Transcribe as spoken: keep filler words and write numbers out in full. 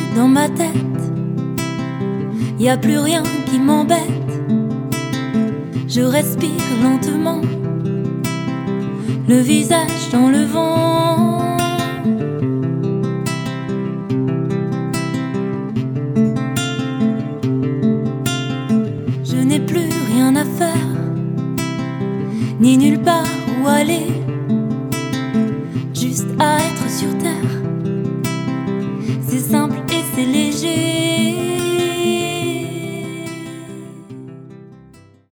Dans ma tête, y a plus rien qui m'embête. Je respire lentement, le visage dans le vent. Je n'ai plus rien à faire, ni nulle part où aller, juste à être sur terre. C'est simple